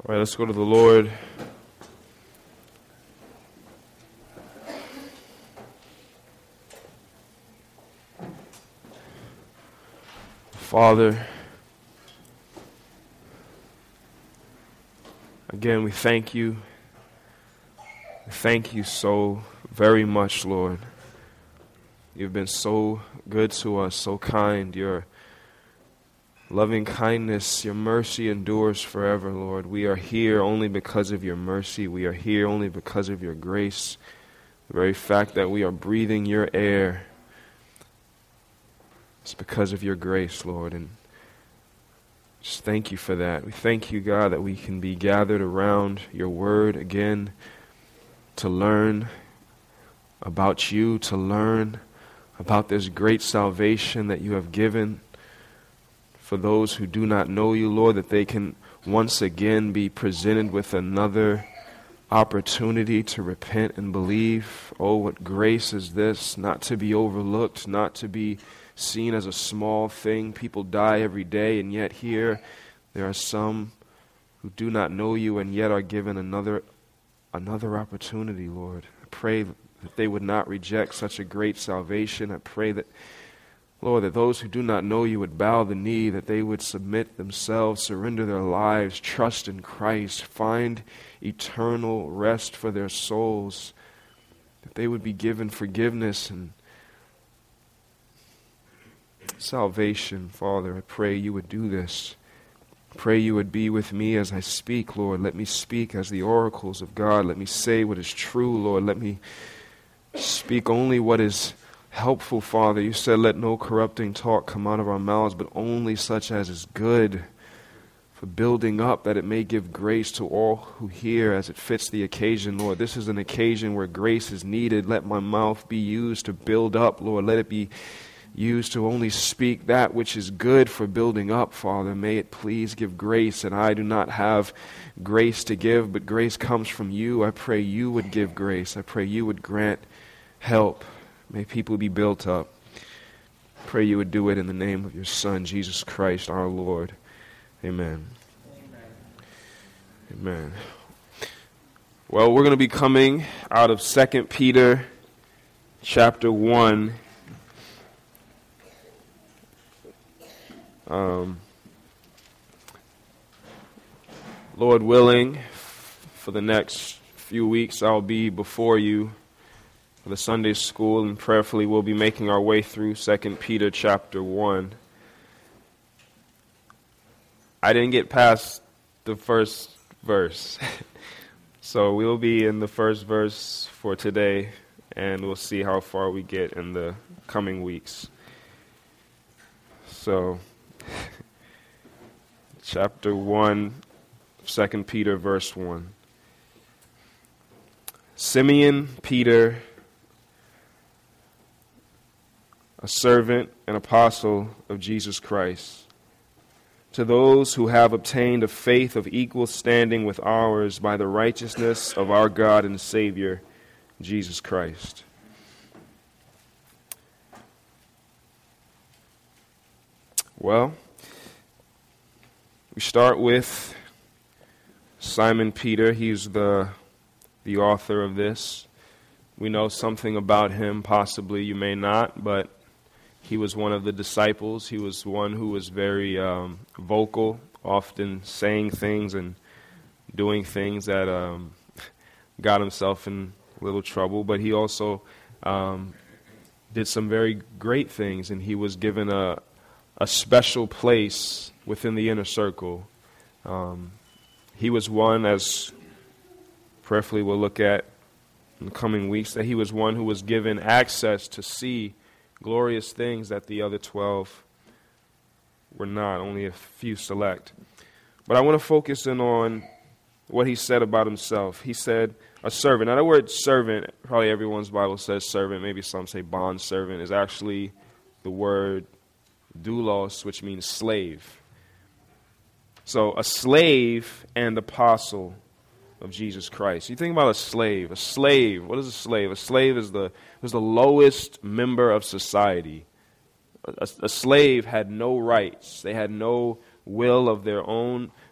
All right, let's go to the Lord. Father, again, we thank you. We thank you so very much, Lord. You've been so good to us, so kind. Your loving kindness, your mercy endures forever, Lord. We are here only because of your mercy. We are here only because of your grace. The very fact that we are breathing your air, it's because of your grace, Lord. And just thank you for that. We thank you, God, that we can be gathered around your word again to learn about you, to learn about this great salvation that you have given for those who do not know you, Lord, that they can once again be presented with another opportunity to repent and believe. Oh, what grace is this, not to be overlooked, not to be seen as a small thing. People die every day, and yet here there are some who do not know you and yet are given another opportunity, Lord. I pray that they would not reject such a great salvation. I pray that, Lord, that those who do not know you would bow the knee, that they would submit themselves, surrender their lives, trust in Christ, find eternal rest for their souls, that they would be given forgiveness and salvation. Father, I pray you would do this. I pray you would be with me as I speak, Lord. Let me speak as the oracles of God. Let me say what is true, Lord. Let me speak only what is helpful, Father. You said, let no corrupting talk come out of our mouths, but only such as is good for building up, that it may give grace to all who hear as it fits the occasion, Lord. This is an occasion where grace is needed. Let my mouth be used to build up, Lord. Let it be used to only speak that which is good for building up, Father. May it please give grace, and I do not have grace to give, but grace comes from you. I pray you would give grace. I pray you would grant help. May people be built up. Pray you would do it in the name of your Son, Jesus Christ, our Lord. Amen. Amen. Well, we're going to be coming out of 2 Peter chapter 1. Lord willing, for the next few weeks I'll be before you for the Sunday school, and prayerfully we'll be making our way through 2 Peter chapter 1. I didn't get past the first verse, so we'll be in the first verse for today, and we'll see how far we get in the coming weeks. So, chapter 1, 2 Peter, verse 1. Simeon Peter, a servant and apostle of Jesus Christ, to those who have obtained a faith of equal standing with ours by the righteousness of our God and Savior, Jesus Christ. Well, we start with Simon Peter. He's the author of this. We know something about him, possibly you may not, but he was one of the disciples. He was one who was very vocal, often saying things and doing things that got himself in little trouble. But he also did some very great things, and he was given a special place within the inner circle. He was one, as prayerfully we'll look at in the coming weeks, that he was one who was given access to see glorious things that the other 12 were not, only a few select. But I want to focus in on what he said about himself. He said, a servant. Now, the word servant, probably everyone's Bible says servant, maybe some say bond servant, is actually the word doulos, which means slave. So, a slave and apostle of Jesus Christ. You think about a slave. A slave, what is a slave? A slave is the lowest member of society. A slave had no rights. They had no will of their own.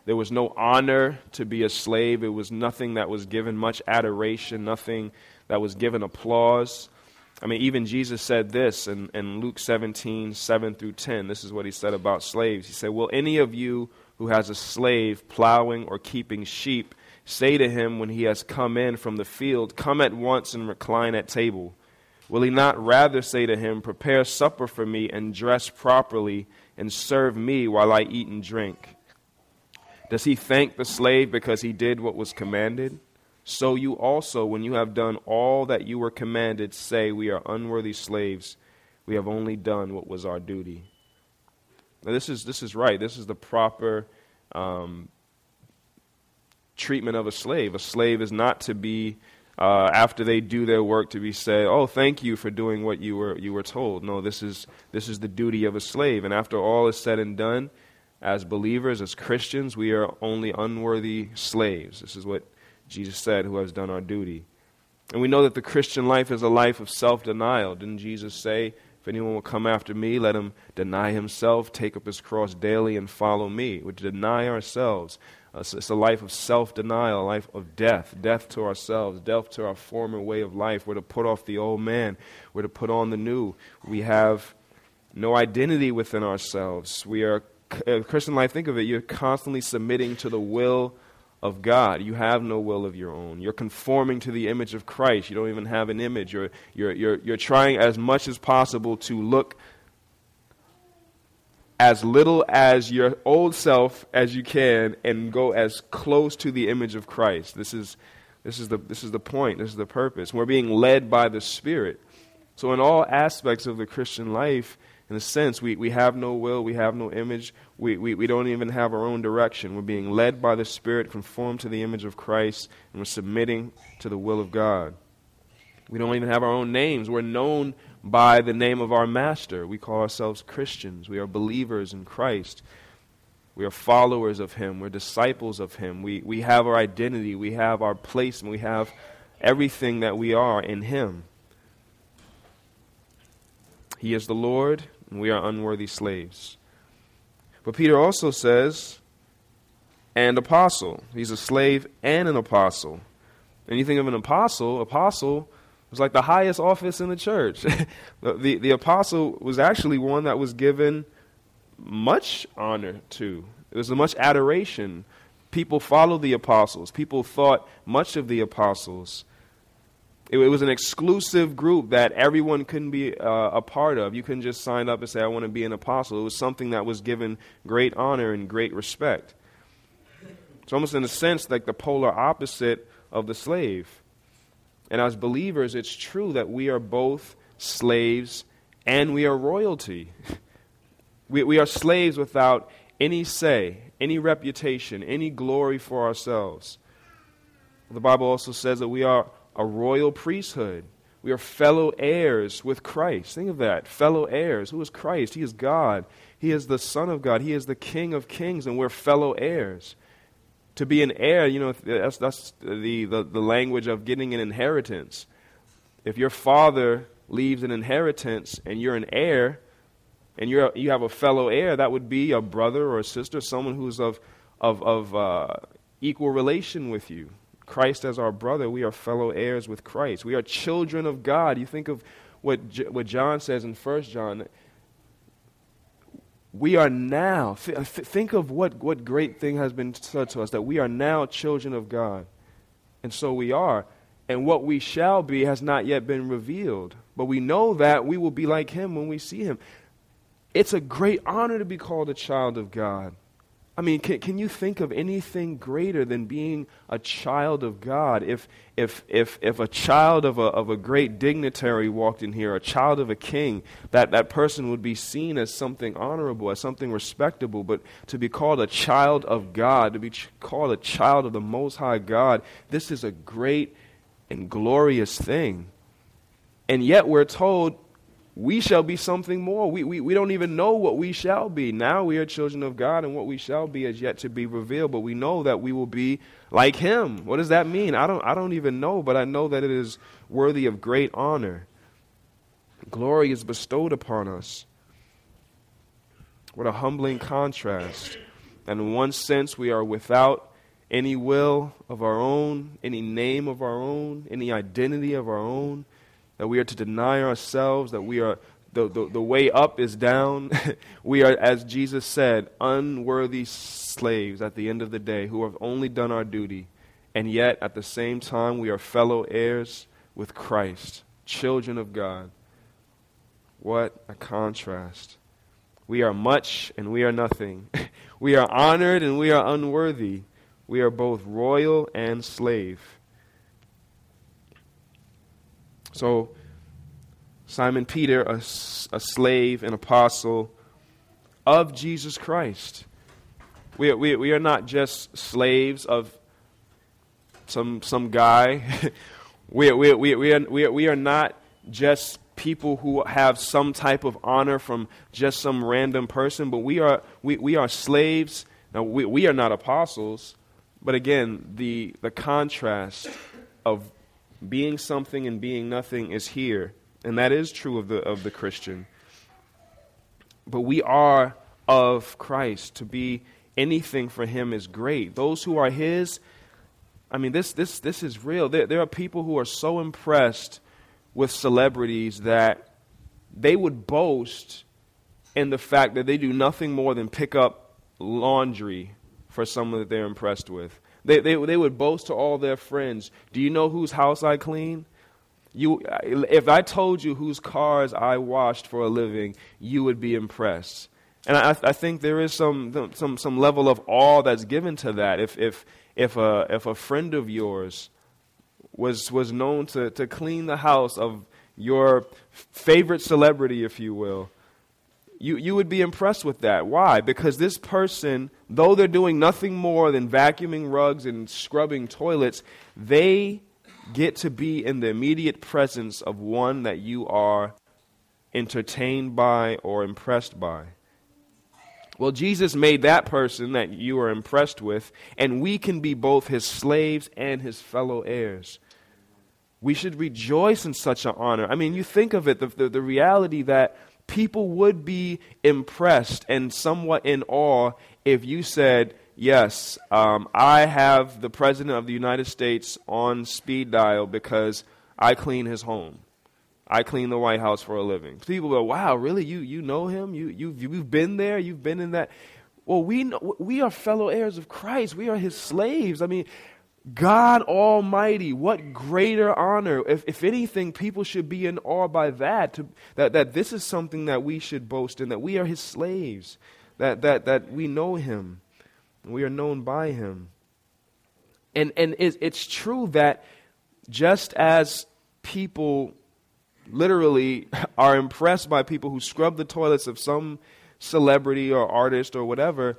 There was no honor to be a slave. It was nothing that was given much adoration, nothing that was given applause. I mean, even Jesus said this in Luke 17, 7 through 10. This is what he said about slaves. He said, will any of you who has a slave plowing or keeping sheep say to him when he has come in from the field, come at once and recline at table? Will he not rather say to him, prepare supper for me and dress properly and serve me while I eat and drink? Does he thank the slave because he did what was commanded? So you also, when you have done all that you were commanded, say, we are unworthy slaves. We have only done what was our duty. Now, this is right. This is the proper treatment of a slave. A slave is not to be, after they do their work, to be said, oh, thank you for doing what you were told. No, this is the duty of a slave. And after all is said and done, as believers, as Christians, we are only unworthy slaves. This is what Jesus said, who has done our duty. And we know that the Christian life is a life of self-denial. Didn't Jesus say, if anyone will come after me, let him deny himself, take up his cross daily, and follow me? We deny ourselves. It's a life of self-denial, a life of death to ourselves, death to our former way of life. We're to put off the old man. We're to put on the new. We have no identity within ourselves. Christian life, think of it, you're constantly submitting to the will of God. You have no will of your own. You're conforming to the image of Christ. You don't even have an image. You're trying as much as possible to look as little as your old self as you can and go as close to the image of Christ. This is the point. This is the purpose. We're being led by the Spirit. So in all aspects of the Christian life, in a sense, we have no will, we have no image, we don't even have our own direction. We're being led by the Spirit, conformed to the image of Christ, and we're submitting to the will of God. We don't even have our own names. We're known by the name of our Master. We call ourselves Christians. We are believers in Christ. We are followers of Him. We're disciples of Him. We have our identity. We have our place, and we have everything that we are in Him. He is the Lord, and we are unworthy slaves. But Peter also says, and apostle. He's a slave and an apostle. And you think of an apostle was like the highest office in the church. The apostle was actually one that was given much honor to. It was much adoration. People followed the apostles. People thought much of the apostles. It was an exclusive group that everyone couldn't be a part of. You couldn't just sign up and say, I want to be an apostle. It was something that was given great honor and great respect. It's almost in a sense like the polar opposite of the slave. And as believers, it's true that we are both slaves and we are royalty. We are slaves without any say, any reputation, any glory for ourselves. The Bible also says that we are a royal priesthood. We are fellow heirs with Christ. Think of that. Fellow heirs. Who is Christ? He is God. He is the Son of God. He is the King of kings, and we're fellow heirs. To be an heir, that's the language of getting an inheritance. If your father leaves an inheritance and you're an heir, and you have a fellow heir, that would be a brother or a sister, someone who's of equal relation with you. Christ as our brother, we are fellow heirs with Christ. We are children of God. You think of what John says in 1 John. We are now, think of what great thing has been said to us, that we are now children of God. And so we are. And what we shall be has not yet been revealed. But we know that we will be like Him when we see Him. It's a great honor to be called a child of God. I mean, can you think of anything greater than being a child of God? If a child of a great dignitary walked in here, a child of a king, that person would be seen as something honorable, as something respectable. But to be called a child of God, to be called a child of the Most High God, this is a great and glorious thing. And yet we're told we shall be something more. We don't even know what we shall be. Now we are children of God, and what we shall be is yet to be revealed. But we know that we will be like Him. What does that mean? I don't even know, but I know that it is worthy of great honor. Glory is bestowed upon us. What a humbling contrast. And in one sense, we are without any will of our own, any name of our own, any identity of our own, that we are to deny ourselves, that we are, the way up is down. We are, as Jesus said, unworthy slaves at the end of the day who have only done our duty. And yet, at the same time, we are fellow heirs with Christ, children of God. What a contrast. We are much and we are nothing. We are honored and we are unworthy. We are both royal and slave. So, Simon Peter, a slave, an apostle of Jesus Christ. We are not just slaves of some guy. We are not just people who have some type of honor from just some random person, but we are slaves. Now we are not apostles, but again, the contrast of being something and being nothing is here, and that is true of the Christian. But we are of Christ. To be anything for Him is great. Those who are His, I mean, this is real. There are people who are so impressed with celebrities that they would boast in the fact that they do nothing more than pick up laundry for someone that they're impressed with. They would boast to all their friends, do you know whose house I clean? If I told you whose cars I washed for a living, you would be impressed. And I think there is some level of awe that's given to that. If a friend of yours was known to clean the house of your favorite celebrity, if you will, you would be impressed with that. Why? Because this person, though they're doing nothing more than vacuuming rugs and scrubbing toilets, they get to be in the immediate presence of one that you are entertained by or impressed by. Well, Jesus made that person that you are impressed with, and we can be both His slaves and His fellow heirs. We should rejoice in such an honor. I mean, you think of it, the reality that people would be impressed and somewhat in awe if you said, yes, I have the President of the United States on speed dial because I clean his home. I clean the White House for a living. People go, wow, really? You know him? You've been there? You've been in that? Well, we are fellow heirs of Christ. We are His slaves. I mean, God Almighty, what greater honor. If anything, people should be in awe by that this is something that we should boast in, that we are His slaves, that we know Him, and we are known by Him. And it's true that just as people literally are impressed by people who scrub the toilets of some celebrity or artist or whatever.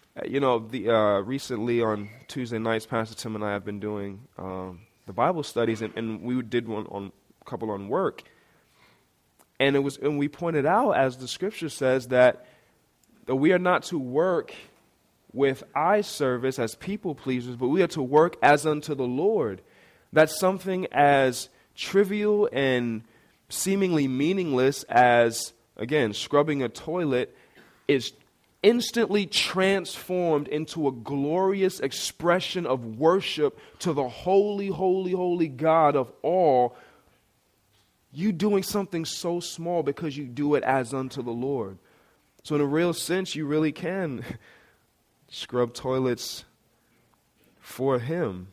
Recently on Tuesday nights, Pastor Tim and I have been doing the Bible studies, and we did a couple on work. And we pointed out, as the Scripture says, that we are not to work with eye service as people pleasers, but we are to work as unto the Lord. That something as trivial and seemingly meaningless as, again, scrubbing a toilet is instantly transformed into a glorious expression of worship to the holy, holy, holy God of all. You doing something so small because you do it as unto the Lord. So in a real sense, you really can scrub toilets for Him.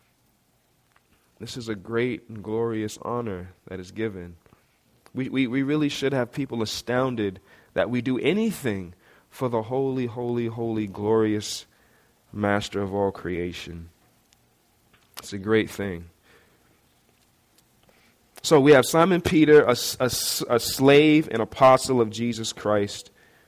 This is a great and glorious honor that is given. We really should have people astounded that we do anything for the holy, holy, holy, glorious Master of all creation. It's a great thing. So we have Simon Peter, a slave and apostle of Jesus Christ.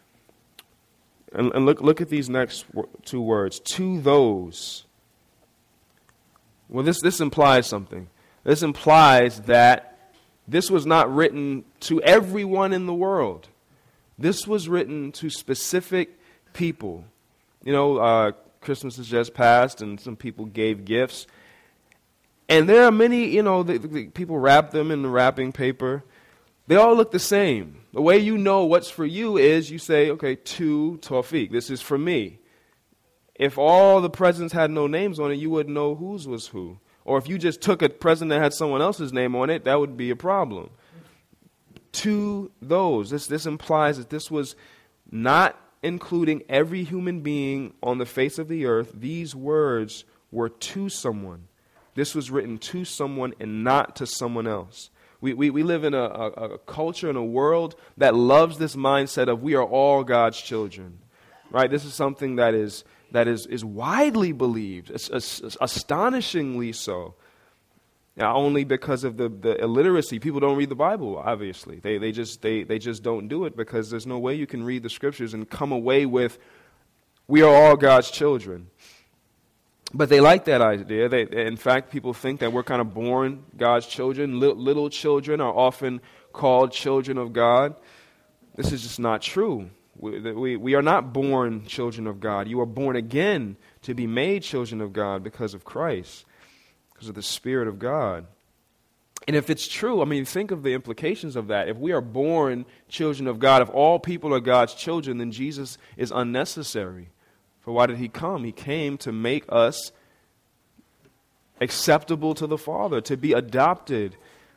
And look at these next two words. To those. Well, this implies something. This implies that this was not written to everyone in the world. This was written to specific people. Christmas has just passed, and some people gave gifts. And there are many, the people wrap them in the wrapping paper. They all look the same. The way you know what's for you is you say, okay, to Tawfiq, this is for me. if all the presents had no names on it, you wouldn't know whose was who. Or if you just took a present that had someone else's name on it, that would be a problem. To those, this implies that this was not including every human being on the face of the earth. These words were to someone. This was written to someone and not to someone else. We live in a culture, in a world that loves this mindset of we are all God's children. Right? This is something that is widely believed, astonishingly so. Now, only because of the illiteracy. People don't read the Bible, obviously. They just don't do it because there's no way you can read the Scriptures and come away with, we are all God's children. But they like that idea. In fact, people think that we're kind of born God's children. Little children are often called children of God. This is just not true. We are not born children of God. You are born again to be made children of God because of Christ, because of the Spirit of God. And if it's true, I mean, think of the implications of that. If we are born children of God, if all people are God's children, then Jesus is unnecessary. For why did he come? He came to make us acceptable to the Father, to be adopted.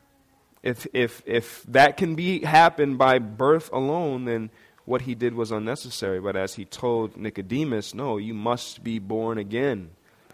If that can happen by birth alone, then what he did was unnecessary. But as he told Nicodemus, no, you must be born again.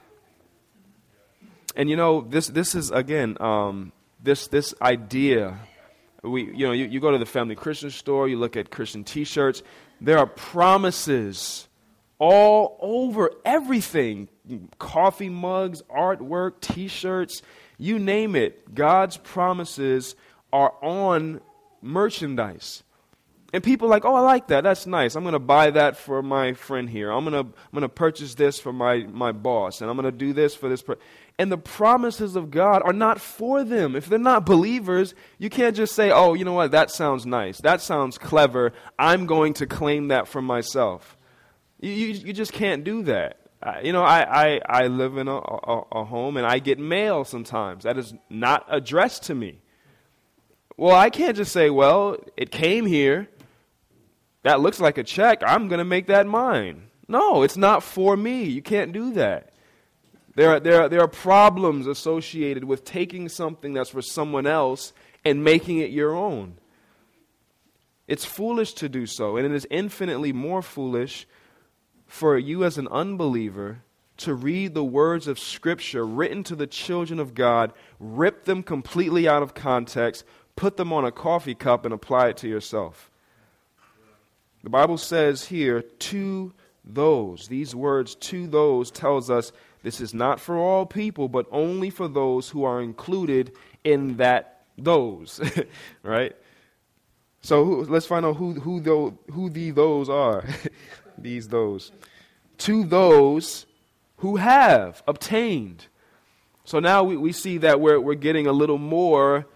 And this is again this idea. You go to the Family Christian store, you look at Christian T-shirts. There are promises all over everything. Coffee mugs, artwork, T-shirts, you name it. God's promises are on merchandise. And people are like, oh, I like that. That's nice. I'm going to buy that for my friend here. I'm going to purchase this for my boss. And I'm going to do this for this person. And the promises of God are not for them. If they're not believers, you can't just say, oh, you know what, that sounds nice. That sounds clever. I'm going to claim that for myself. You just can't do that. I live in a home and I get mail sometimes that is not addressed to me. Well, I can't just say, well, it came here. That looks like a check. I'm going to make that mine. No, it's not for me. You can't do that. There are problems associated with taking something that's for someone else and making it your own. It's foolish to do so, and it is infinitely more foolish for you as an unbeliever to read the words of Scripture written to the children of God, rip them completely out of context, put them on a coffee cup, and apply it to yourself. The Bible says here, to those. These words, to those, tells us this is not for all people, but only for those who are included in that those. Right? So let's find out who the those are. These those. To those who have obtained. So now we see that we're getting a little more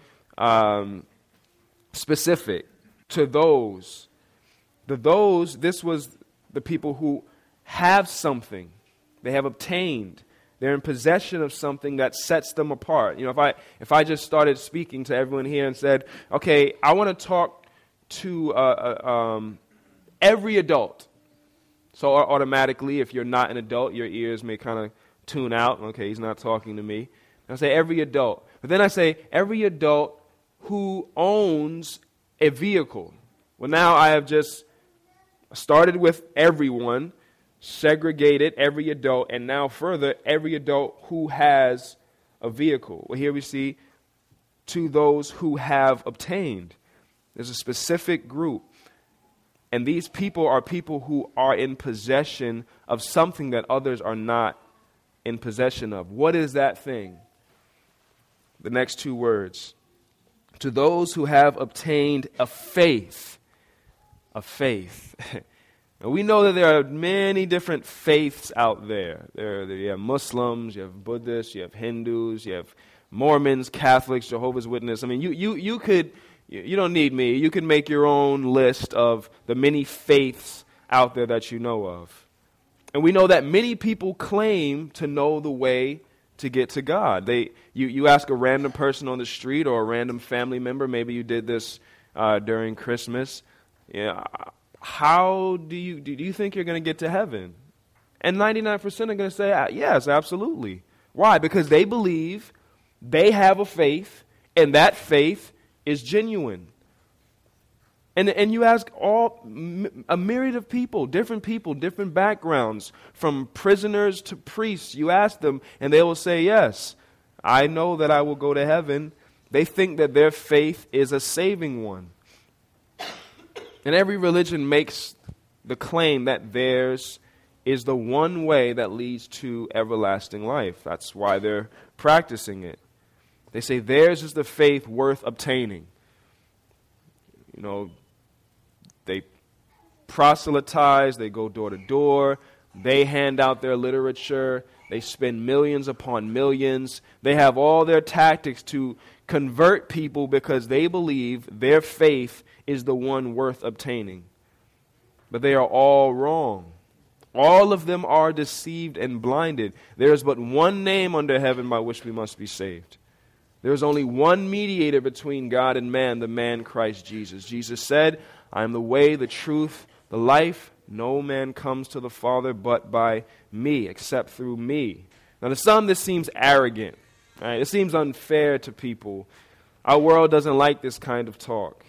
specific. To those. This was the people who have something. They have obtained. They're in possession of something that sets them apart. If I just started speaking to everyone here and said, okay, I want to talk to every adult. So automatically, if you're not an adult, your ears may kind of tune out. Okay, he's not talking to me. I say every adult. But then I say every adult who owns a vehicle. Well, now I have just started with everyone, segregated every adult, and now further, every adult who has a vehicle. Well, here we see to those who have obtained. There's a specific group. And these people are people who are in possession of something that others are not in possession of. What is that thing? The next two words. To those who have obtained a faith. A faith. And we know that there are many different faiths out there. You have Muslims, you have Buddhists, you have Hindus, you have Mormons, Catholics, Jehovah's Witnesses. I mean, you could... You don't need me. You can make your own list of the many faiths out there that you know of. And we know that many people claim to know the way to get to God. You ask a random person on the street or a random family member, maybe you did this during Christmas, how do you think you're going to get to heaven? And 99% are going to say, yes, absolutely. Why? Because they believe they have a faith, and that faith is genuine. And you ask a myriad of people, different backgrounds, from prisoners to priests. You ask them, and they will say, yes, I know that I will go to heaven. They think that their faith is a saving one. And every religion makes the claim that theirs is the one way that leads to everlasting life. That's why they're practicing it. They say theirs is the faith worth obtaining. You know, they proselytize, they go door to door, they hand out their literature, they spend millions upon millions. They have all their tactics to convert people because they believe their faith is the one worth obtaining. But they are all wrong. All of them are deceived and blinded. There is but one name under heaven by which we must be saved. There is only one mediator between God and man, the man Christ Jesus. Jesus said, I am the way, the truth, the life. No man comes to the Father but by me, except through me. Now to some this seems arrogant. Right? It seems unfair to people. Our world doesn't like this kind of talk.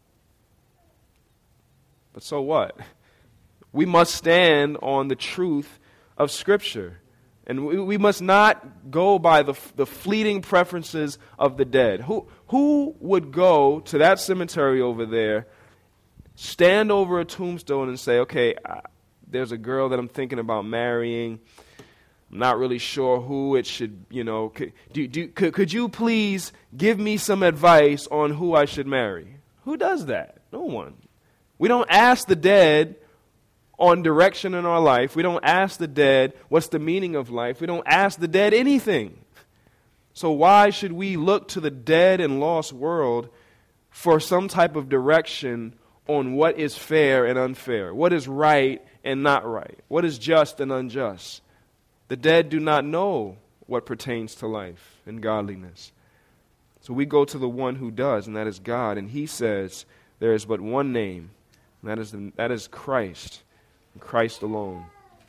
But so what? We must stand on the truth of Scripture. And we must not go by the fleeting preferences of the dead. Who would go to that cemetery over there, stand over a tombstone and say, okay, there's a girl that I'm thinking about marrying. I'm not really sure who it should, could you please give me some advice on who I should marry? Who does that? No one. We don't ask the dead on direction in our life. We don't ask the dead what's the meaning of life. We don't ask the dead anything. So why should we look to the dead and lost world for some type of direction on what is fair and unfair, what is right and not right, what is just and unjust? The dead do not know what pertains to life and godliness. So we go to the one who does, and that is God. And he says there is but one name, and that is Christ. Christ alone.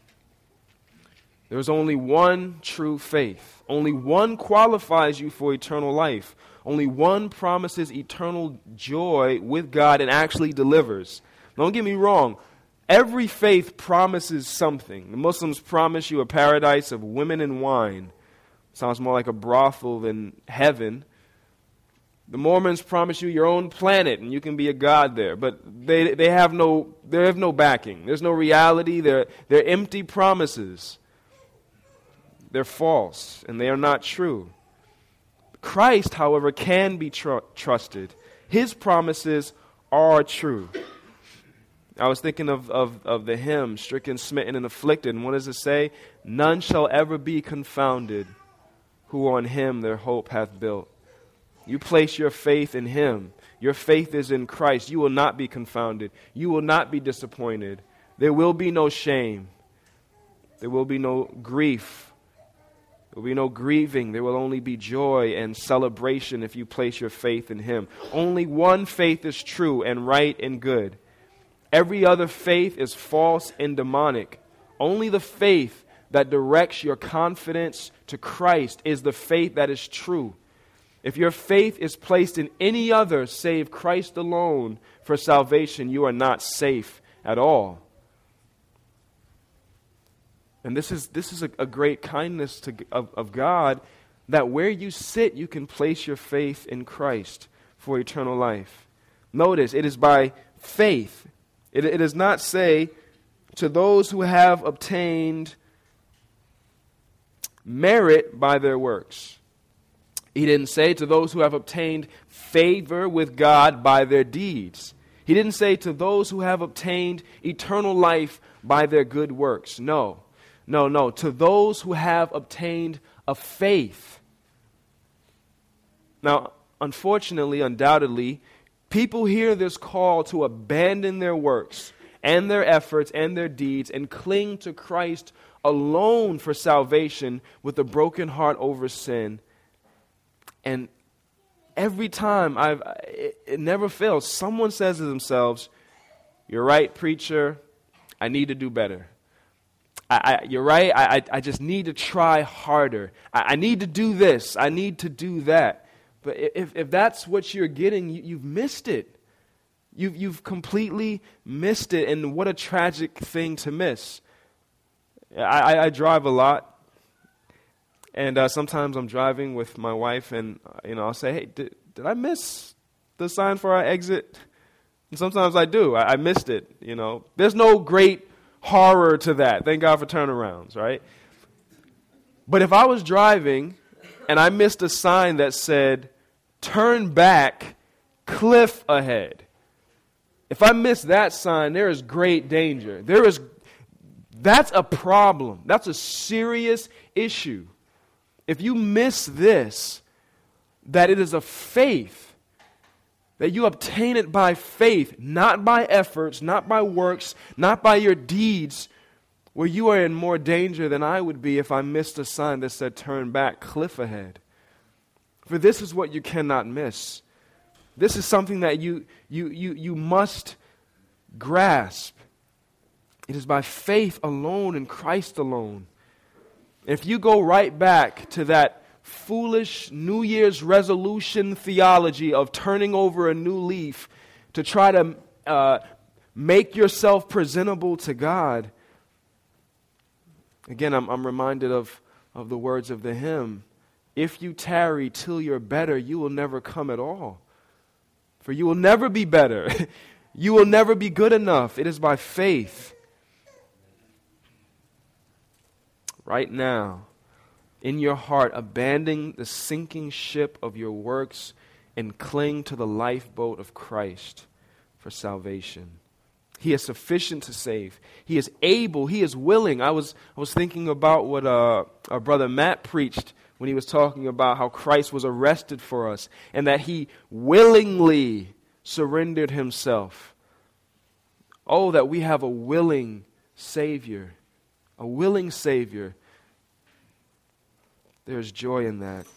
There is only one true faith. Only one qualifies you for eternal life. Only one promises eternal joy with God and actually delivers. Don't get me wrong. Every faith promises something. The Muslims promise you a paradise of women and wine. Sounds more like a brothel than heaven. The Mormons promise you your own planet and you can be a god there, but they have no backing. There's no reality. They're empty promises. They're false and they are not true. Christ, however, can be trusted. His promises are true. I was thinking of the hymn, Stricken, Smitten, and Afflicted, and what does it say? None shall ever be confounded who on him their hope hath built. You place your faith in him. Your faith is in Christ. You will not be confounded. You will not be disappointed. There will be no shame. There will be no grief. There will be no grieving. There will only be joy and celebration if you place your faith in him. Only one faith is true and right and good. Every other faith is false and demonic. Only the faith that directs your confidence to Christ is the faith that is true. If your faith is placed in any other save Christ alone for salvation, you are not safe at all. And this is a great kindness of God, that where you sit, you can place your faith in Christ for eternal life. Notice, it is by faith. It does not say to those who have obtained merit by their works. He didn't say to those who have obtained favor with God by their deeds. He didn't say to those who have obtained eternal life by their good works. No. To those who have obtained a faith. Now, unfortunately, undoubtedly, people hear this call to abandon their works and their efforts and their deeds and cling to Christ alone for salvation with a broken heart over sin. And every time, it never fails. Someone says to themselves, "You're right, preacher. I need to do better. You're right, I just need to try harder. I need to do this. I need to do that. But if that's what you're getting, you've missed it. You've completely missed it, and what a tragic thing to miss. I drive a lot, and sometimes I'm driving with my wife, and I'll say, hey, did I miss the sign for our exit? And sometimes I do. I missed it, There's no great horror to that. Thank God for turnarounds, right? But if I was driving and I missed a sign that said, turn back, cliff ahead. If I miss that sign, there is great danger. That's a problem. That's a serious issue. If you miss this, that it is a faith, that you obtain it by faith, not by efforts, not by works, not by your deeds, where you are in more danger than I would be if I missed a sign that said turn back, cliff ahead. For this is what you cannot miss. This is something that you must grasp. It is by faith alone in Christ alone. If you go right back to that foolish New Year's resolution theology of turning over a new leaf to try to make yourself presentable to God, again, I'm reminded of the words of the hymn, if you tarry till you're better, you will never come at all. For you will never be better. You will never be good enough. It is by faith. Right now, in your heart, abandon the sinking ship of your works and cling to the lifeboat of Christ for salvation. He is sufficient to save. He is able. He is willing. I was thinking about what our brother Matt preached when he was talking about how Christ was arrested for us and that he willingly surrendered himself. Oh, that we have a willing Savior. A willing Savior. There's joy in that.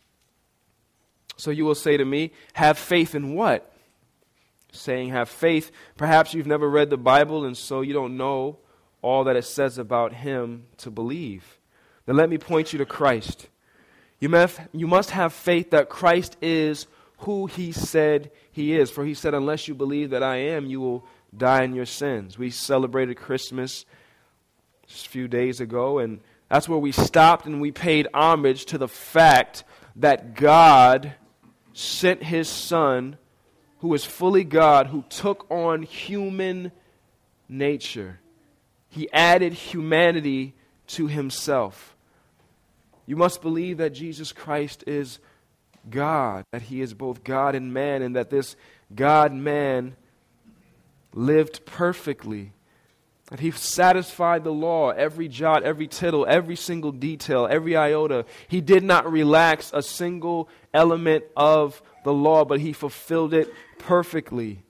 So you will say to me, have faith in what? Saying have faith. Perhaps you've never read the Bible and so you don't know all that it says about him to believe. Then let me point you to Christ. You must have faith that Christ is who he said he is. For he said, unless you believe that I am, you will die in your sins. We celebrated Christmas just a few days ago, and that's where we stopped and we paid homage to the fact that God sent his Son, who is fully God, who took on human nature. He added humanity to himself. You must believe that Jesus Christ is God, that he is both God and man, and that this God-man lived perfectly, that he satisfied the law, every jot, every tittle, every single detail, every iota. He did not relax a single element of the law, but he fulfilled it perfectly.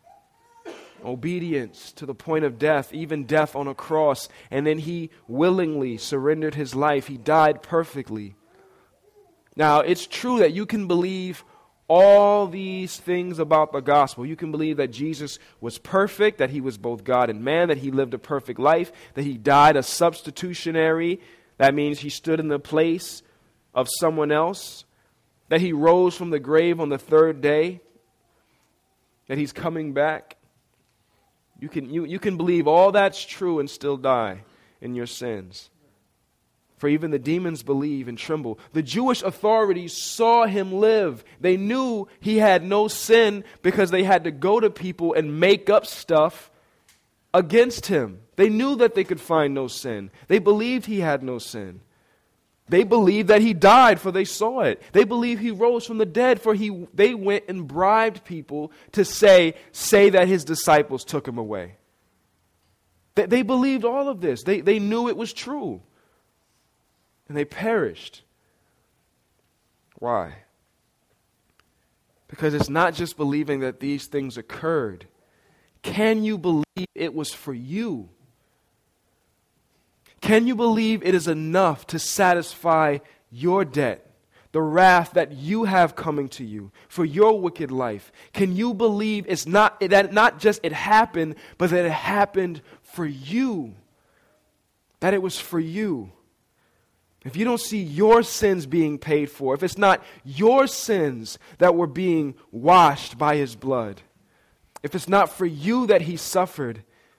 Obedience to the point of death, even death on a cross. And then he willingly surrendered his life. He died perfectly. Now, it's true that you can believe all these things about the gospel. You can believe that Jesus was perfect, that he was both God and man, that he lived a perfect life, that he died a substitutionary. That means he stood in the place of someone else, that he rose from the grave on the third day, that he's coming back. You can believe all that's true and still die in your sins. For even the demons believe and tremble. The Jewish authorities saw him live. They knew he had no sin because they had to go to people and make up stuff against him. They knew that they could find no sin. They believed he had no sin. They believed that he died, for they saw it. They believed he rose from the dead, for they went and bribed people to say that his disciples took him away. They believed all of this. They knew it was true. And they perished. Why? Because it's not just believing that these things occurred. Can you believe it was for you? Can you believe it is enough to satisfy your debt, the wrath that you have coming to you for your wicked life? Can you believe it's not just it happened, but that it happened for you? that it was for you, if you don't see your sins being paid for, if it's not your sins that were being washed by his blood, if it's not for you that he suffered,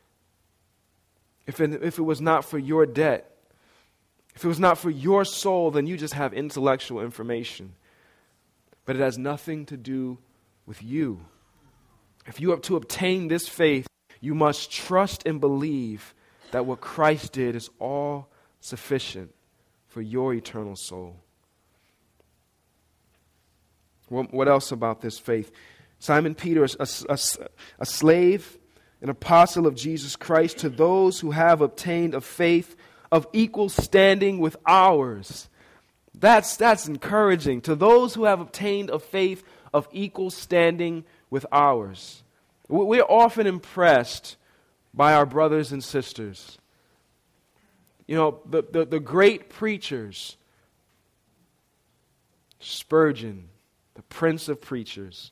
if it was not for your debt, if it was not for your soul, then you just have intellectual information. But it has nothing to do with you. If you are to obtain this faith, you must trust and believe that what Christ did is all sufficient for your eternal soul. What else about this faith? Simon Peter is a slave, an apostle of Jesus Christ, to those who have obtained a faith of equal standing with ours. That's encouraging. To those who have obtained a faith of equal standing with ours. We're often impressed by our brothers and sisters. You know, the great preachers, Spurgeon, the prince of preachers,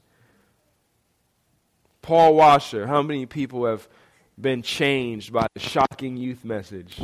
Paul Washer. How many people have been changed by the shocking youth message?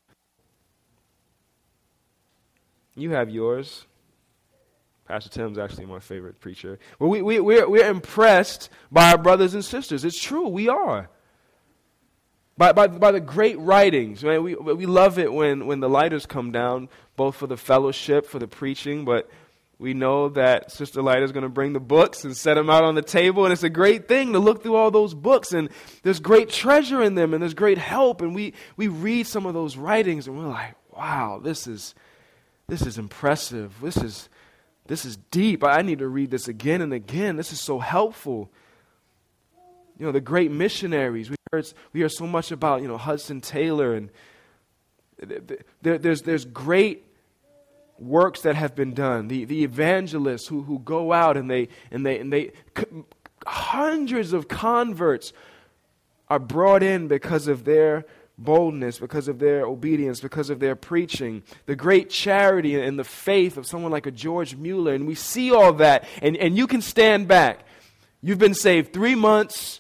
You have yours. Pastor Tim's actually my favorite preacher. Well, we're impressed by our brothers and sisters. It's true, we are. By the great writings. Man, we love it when the lighters come down, both for the fellowship, for the preaching, but we know that Sister Lighter's going to bring the books and set them out on the table, and it's a great thing to look through all those books, and there's great treasure in them, and there's great help, and we read some of those writings, and we're like, wow, this is impressive. This is deep. I need to read this again and again. This is so helpful. You know, the great missionaries. We hear so much about, Hudson Taylor, and there's great works that have been done. The evangelists who go out and they hundreds of converts are brought in because of their boldness, because of their obedience, because of their preaching. The great charity and the faith of someone like a George Mueller, and we see all that, and you can stand back. You've been saved 3 months.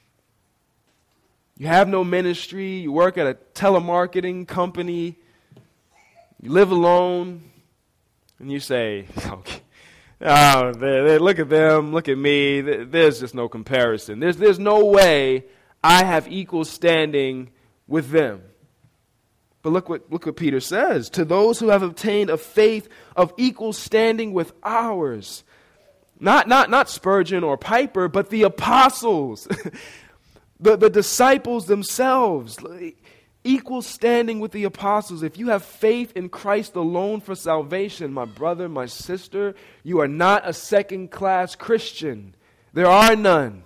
You have no ministry. You work at a telemarketing company. You live alone. And you say, okay, look at them, look at me. There's just no comparison. There's no way I have equal standing with them. But look what Peter says. To those who have obtained a faith of equal standing with ours. Not Spurgeon or Piper, but the apostles. the disciples themselves. Equal standing with the apostles. If you have faith in Christ alone for salvation, my brother, my sister, you are not a second-class Christian. There are none.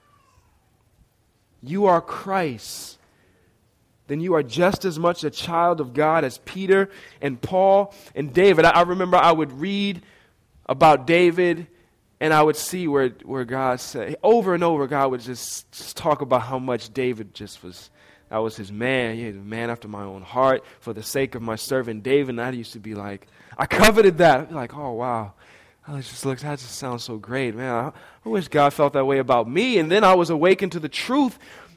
You are Christ. Then you are just as much a child of God as Peter and Paul and David. I remember I would read about David, and I would see where God said, over and over, God would just talk about how much David that was his man. He was a man after my own heart for the sake of my servant David. And I used to be like, I coveted that. I'd be like, oh, wow. That just sounds so great, man. I wish God felt that way about me. And then I was awakened to the truth.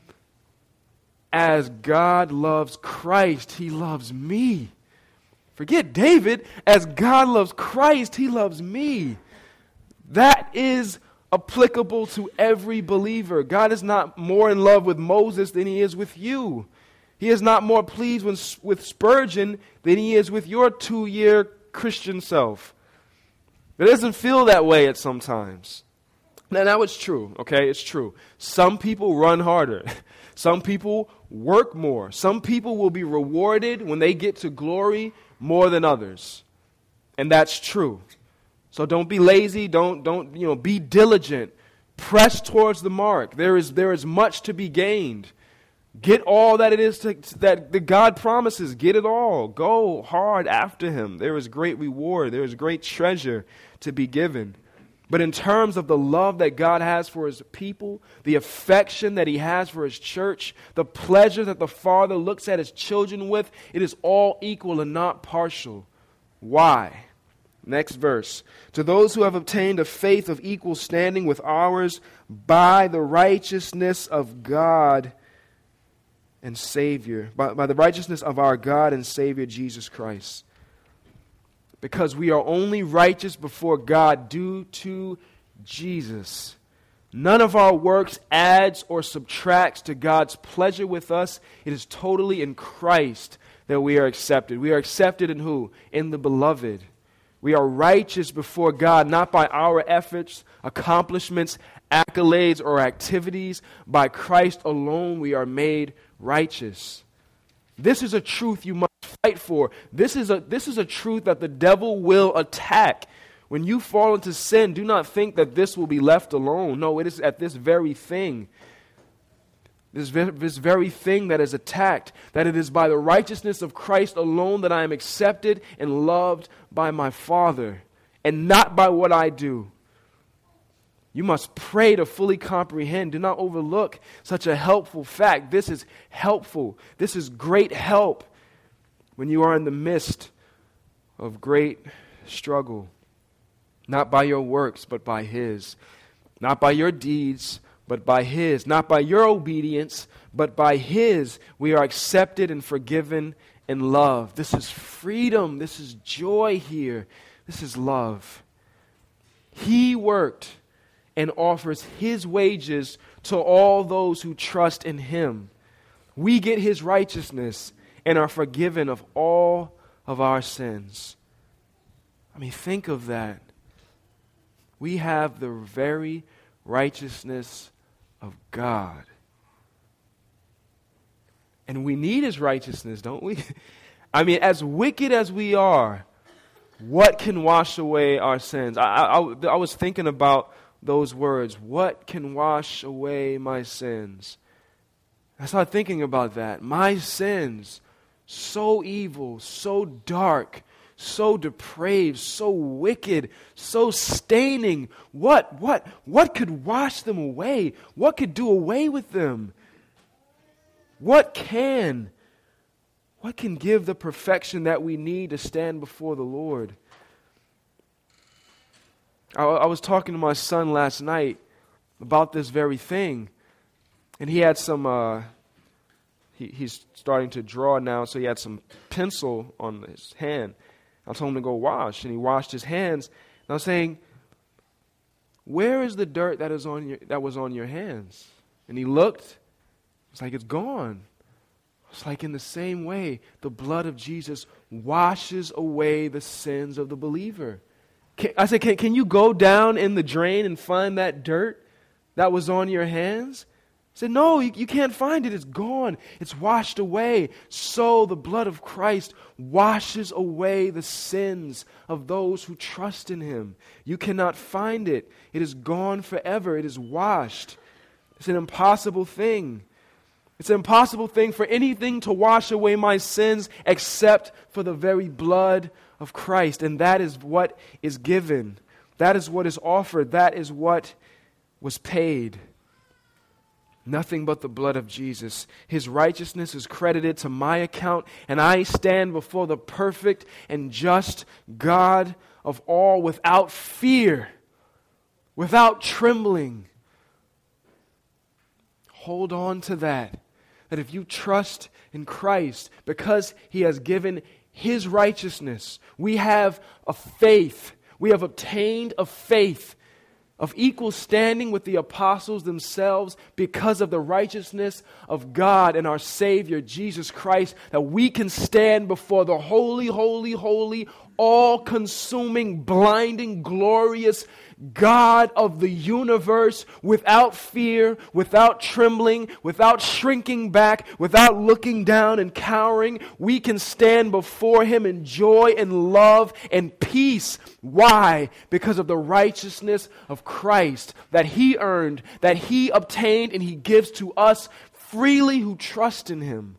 As God loves Christ, he loves me. Forget David. As God loves Christ, he loves me. That is applicable to every believer. God is not more in love with Moses than he is with you. He is not more pleased with Spurgeon than he is with your 2-year Christian self. It doesn't feel that way at some times. Now it's true, okay? It's true. Some people run harder. Some people work more. Some people will be rewarded when they get to glory more than others. And that's true. So don't be lazy, don't be diligent. Press towards the mark. There is much to be gained. Get all that it is that the God promises. Get it all. Go hard after him. There is great reward. There is great treasure to be given. But in terms of the love that God has for his people, the affection that he has for his church, the pleasure that the Father looks at his children with, it is all equal and not partial. Why? Next verse. To those who have obtained a faith of equal standing with ours by the righteousness of God and Savior, by the righteousness of our God and Savior Jesus Christ. Because we are only righteous before God due to Jesus. None of our works adds or subtracts to God's pleasure with us. It is totally in Christ that we are accepted. We are accepted in who? In the Beloved. We are righteous before God, not by our efforts, accomplishments, accolades, or activities. By Christ alone we are made righteous. This is a truth you must fight for. This is a truth that the devil will attack. When you fall into sin, do not think that this will be left alone. No, it is at this very thing. This very thing that is attacked, that it is by the righteousness of Christ alone that I am accepted and loved by my Father, and not by what I do. You must pray to fully comprehend. Do not overlook such a helpful fact. This is helpful. This is great help when you are in the midst of great struggle. Not by your works, but by His. Not by your deeds, but by His. Not by your obedience, but by His. We are accepted and forgiven and loved. This is freedom. This is joy here. This is love. He worked and offers His wages to all those who trust in Him. We get His righteousness and are forgiven of all of our sins. I mean, think of that. We have the very righteousness of God. And we need His righteousness, don't we? I mean, as wicked as we are, what can wash away our sins? I was thinking about those words, what can wash away my sins? I started thinking about that. My sins, so evil, so dark, so depraved, so wicked, so staining. What could wash them away? What could do away with them? What can give the perfection that we need to stand before the Lord? I was talking to my son last night about this very thing, and he had some, he's starting to draw now, so he had some pencil on his hand. I told him to go wash, and he washed his hands. And I was saying, where is the dirt that was on your hands? And he looked. It's like it's gone. It's like in the same way, the blood of Jesus washes away the sins of the believer. I said, can you go down in the drain and find that dirt that was on your hands? I said, no, you can't find it. It's gone. It's washed away. So the blood of Christ washes away the sins of those who trust in Him. You cannot find it. It is gone forever. It is washed. It's an impossible thing. It's an impossible thing for anything to wash away my sins except for the very blood of Christ. And that is what is given. That is what is offered. That is what was paid. Nothing but the blood of Jesus. His righteousness is credited to my account, and I stand before the perfect and just God of all without fear, without trembling. Hold on to that. That if you trust in Christ, because He has given His righteousness, we have a faith. We have obtained a faith of equal standing with the apostles themselves because of the righteousness of God and our Savior, Jesus Christ, that we can stand before the holy, holy, holy, all-consuming, blinding, glorious God of the universe without fear, without trembling, without shrinking back, without looking down and cowering. We can stand before Him in joy and love and peace. Why? Because of the righteousness of Christ that He earned, that He obtained, and He gives to us freely who trust in Him.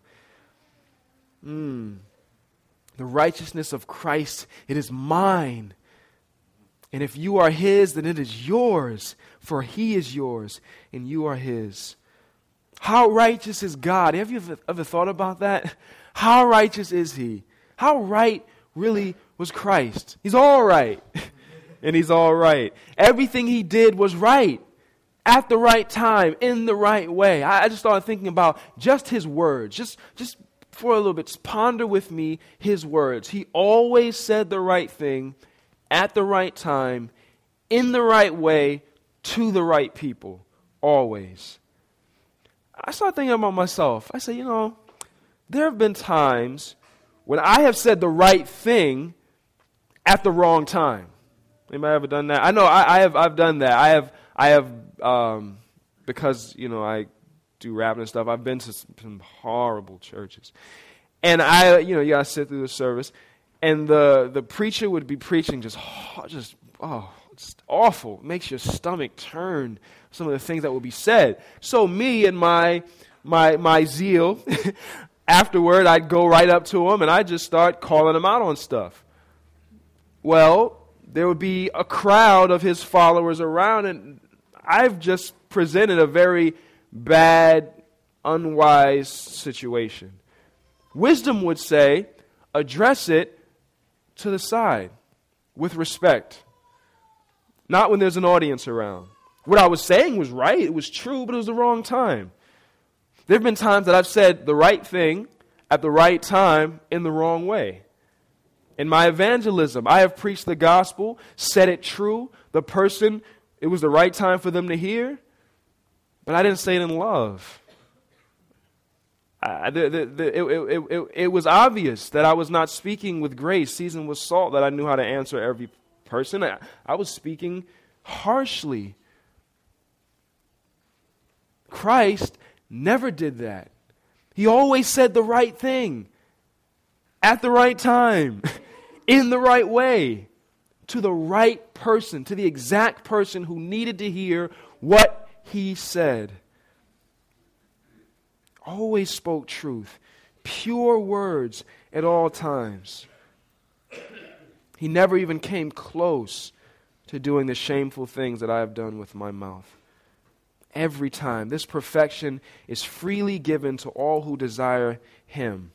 The righteousness of Christ, it is mine. And if you are His, then it is yours, for He is yours, and you are His. How righteous is God? Have you ever thought about that? How righteous is He? How right really was Christ? He's all right, and He's all right. Everything He did was right. at the right time, in the right way. I just started thinking about just his words. Just for a little bit, just ponder with me his words. He always said the right thing at the right time, in the right way, to the right people. Always. I started thinking about myself. I said, there have been times when I have said the right thing at the wrong time. Anybody ever done that? I know I've done that. I have because I do rapping and stuff. I've been to some horrible churches, and you gotta sit through the service, and the preacher would be preaching just awful. It makes your stomach turn. Some of the things that would be said. So me and my zeal, afterward, I'd go right up to him and I'd just start calling him out on stuff. Well, there would be a crowd of his followers around, and I've just presented a very bad, unwise situation. Wisdom would say, address it to the side with respect, not when there's an audience around. What I was saying was right, it was true, but it was the wrong time. There have been times that I've said the right thing at the right time in the wrong way. In my evangelism, I have preached the gospel, said it true. It was the right time for them to hear, but I didn't say it in love. It was obvious that I was not speaking with grace, seasoned with salt, that I knew how to answer every person. I was speaking harshly. Christ never did that. He always said the right thing at the right time, in the right way, to the right person, to the exact person who needed to hear what he said. Always spoke truth, pure words at all times. He never even came close to doing the shameful things that I have done with my mouth. Every time. This perfection is freely given to all who desire him.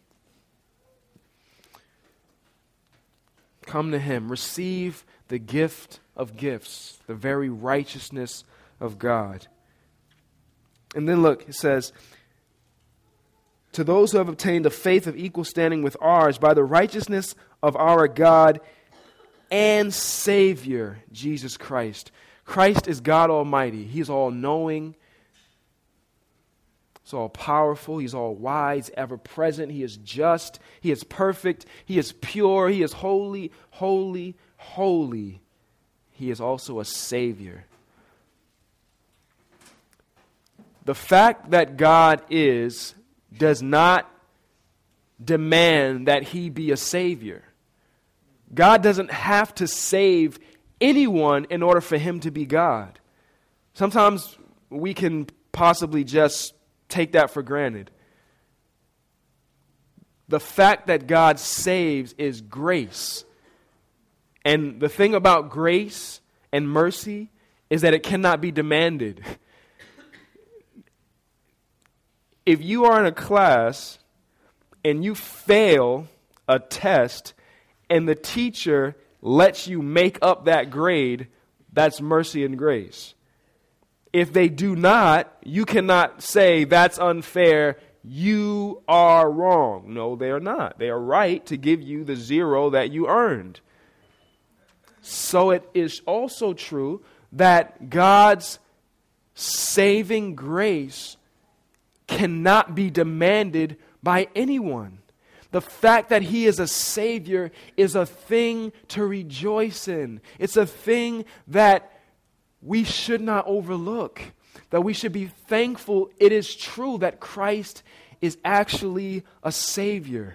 Come to him. Receive the gift of gifts, the very righteousness of God. And then look, it says, to those who have obtained a faith of equal standing with ours by the righteousness of our God and Savior, Jesus Christ. Christ is God Almighty. He is all-knowing. He's all-powerful. He's all-wise, ever-present. He is just. He is perfect. He is pure. He is holy, holy, holy. He is also a Savior. The fact that God does not demand that he be a Savior. God doesn't have to save anyone in order for him to be God. Sometimes we can possibly just take that for granted. The fact that God saves is grace. And the thing about grace and mercy is that it cannot be demanded. If you are in a class and you fail a test and the teacher lets you make up that grade, that's mercy and grace. If they do not, you cannot say that's unfair, you are wrong. No, they are not. They are right to give you the 0 that you earned. So it is also true that God's saving grace cannot be demanded by anyone. The fact that he is a Savior is a thing to rejoice in. It's a thing that we should not overlook, that we should be thankful it is true that Christ is actually a Savior.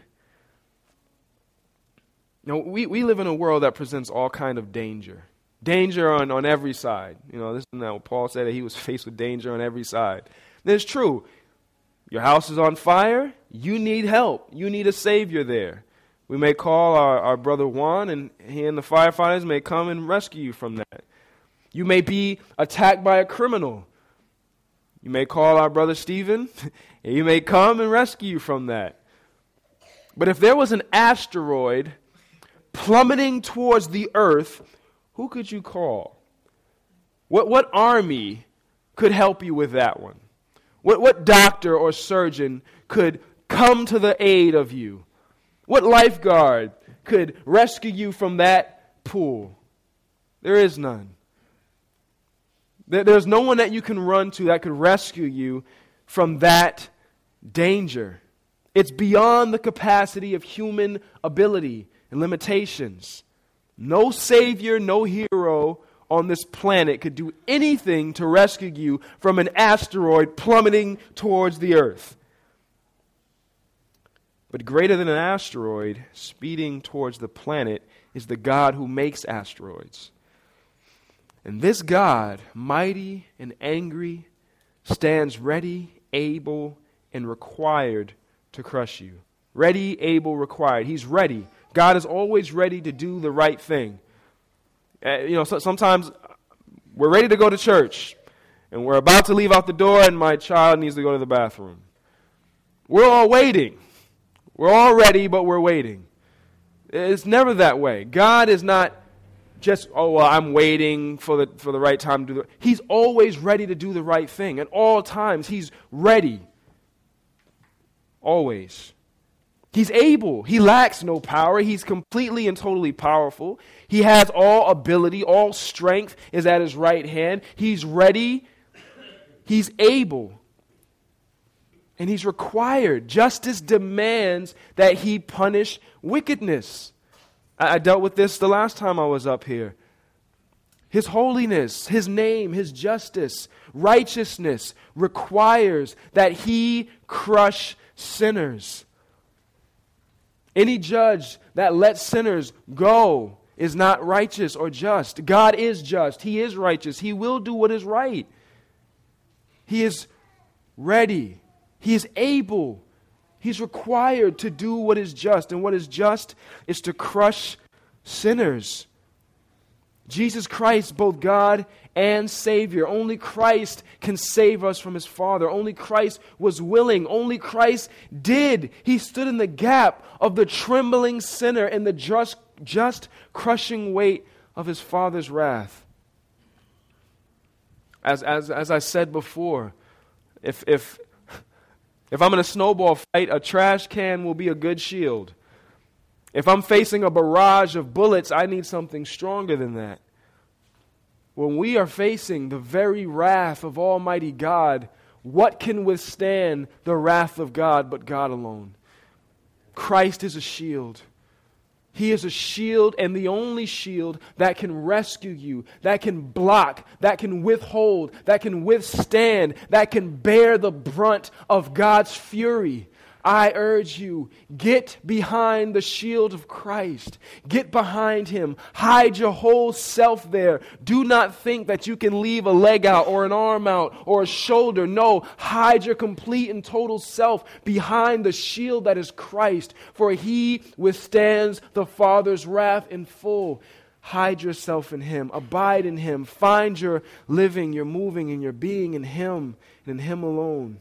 Now, we live in a world that presents all kind of danger. Danger on every side. This is what Paul said, that he was faced with danger on every side. And it's true. Your house is on fire. You need help. You need a Savior there. We may call our brother Juan, and he and the firefighters may come and rescue you from that. You may be attacked by a criminal. You may call our brother Stephen, and he may come and rescue you from that. But if there was an asteroid plummeting towards the earth, who could you call? What army could help you with that one? What doctor or surgeon could come to the aid of you? What lifeguard could rescue you from that pool? There is none. There's no one that you can run to that could rescue you from that danger. It's beyond the capacity of human ability and limitations. No savior, no hero on this planet could do anything to rescue you from an asteroid plummeting towards the earth. But greater than an asteroid speeding towards the planet is the God who makes asteroids. And this God, mighty and angry, stands ready, able, and required to crush you. Ready, able, required. He's ready. God is always ready to do the right thing. Sometimes we're ready to go to church, and we're about to leave out the door, and my child needs to go to the bathroom. We're all waiting. We're all ready, but we're waiting. It's never that way. God is not just, I'm waiting for the right time to do it. He's always ready to do the right thing. At all times, He's ready. Always. He's able. He lacks no power. He's completely and totally powerful. He has all ability. All strength is at His right hand. He's ready. He's able. And He's required. Justice demands that He punish wickedness. I dealt with this the last time I was up here. His holiness, His name, His justice, righteousness requires that He crush sinners. Any judge that lets sinners go is not righteous or just. God is just. He is righteous. He will do what is right. He is ready. He is able. He's required to do what is just. And what is just is to crush sinners. Jesus Christ, both God and Savior. Only Christ can save us from His Father. Only Christ was willing. Only Christ did. He stood in the gap of the trembling sinner and the just crushing weight of His Father's wrath. As I said before, if I'm in a snowball fight, a trash can will be a good shield. If I'm facing a barrage of bullets, I need something stronger than that. When we are facing the very wrath of Almighty God, what can withstand the wrath of God but God alone? Christ is a shield. He is a shield, and the only shield that can rescue you, that can block, that can withhold, that can withstand, that can bear the brunt of God's fury. I urge you, get behind the shield of Christ. Get behind Him. Hide your whole self there. Do not think that you can leave a leg out or an arm out or a shoulder. No, hide your complete and total self behind the shield that is Christ, for He withstands the Father's wrath in full. Hide yourself in Him. Abide in Him. Find your living, your moving, and your being in Him and in Him alone.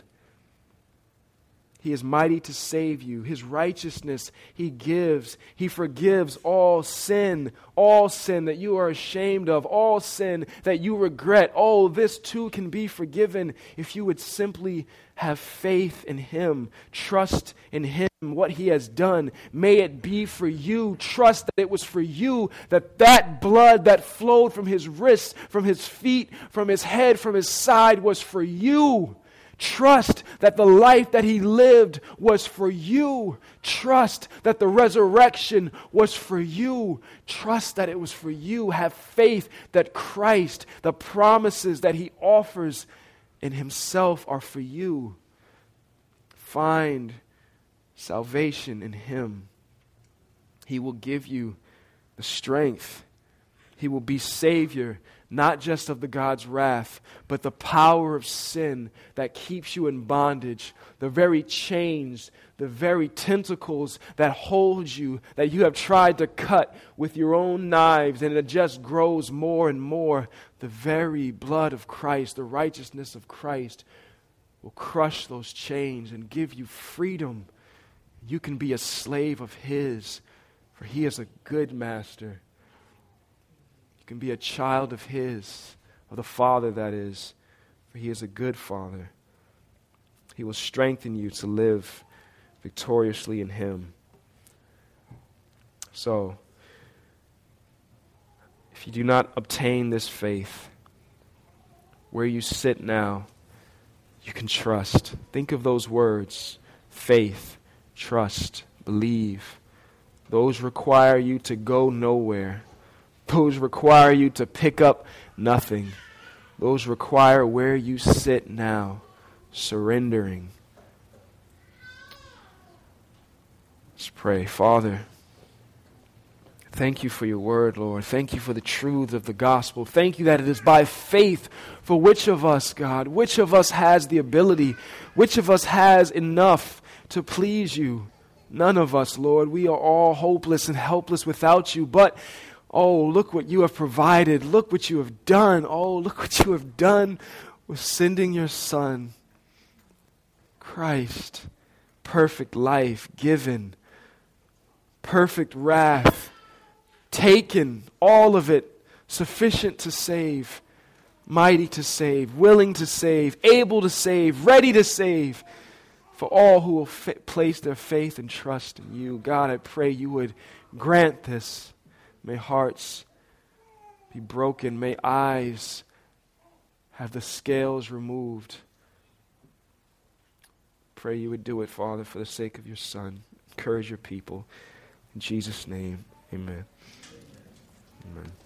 He is mighty to save you. His righteousness He gives. He forgives all sin that you are ashamed of, all sin that you regret. Oh, this too can be forgiven if you would simply have faith in Him, trust in Him, what He has done. May it be for you. Trust that it was for you, that blood that flowed from His wrists, from His feet, from His head, from His side was for you. Trust that the life that He lived was for you. Trust that the resurrection was for you. Trust that it was for you. Have faith that Christ, the promises that He offers in Himself are for you. Find salvation in Him. He will give you the strength. He will be Savior, not just of the God's wrath, but the power of sin that keeps you in bondage, the very chains, the very tentacles that hold you, that you have tried to cut with your own knives, and it just grows more and more. The very blood of Christ, the righteousness of Christ, will crush those chains and give you freedom. You can be a slave of His, for He is a good master. You can be a child of His, of the Father that is, for He is a good Father. He will strengthen you to live victoriously in Him. So, if you do not obtain this faith, where you sit now, you can trust. Think of those words: faith, trust, believe. Those require you to go nowhere. Those require you to pick up nothing. Those require where you sit now, surrendering. Let's pray. Father, thank you for your word, Lord. Thank you for the truth of the gospel. Thank you that it is by faith. For which of us, God, which of us has the ability? Which of us has enough to please you? None of us, Lord. We are all hopeless and helpless without you. But, oh, look what you have provided. Look what you have done. Oh, look what you have done with sending your Son, Christ. Perfect life given. Perfect wrath taken. All of it sufficient to save. Mighty to save. Willing to save. Able to save. Ready to save. For all who will place their faith and trust in you. God, I pray you would grant this. May hearts be broken. May eyes have the scales removed. Pray you would do it, Father, for the sake of your Son. Encourage your people. In Jesus' name, amen. Amen.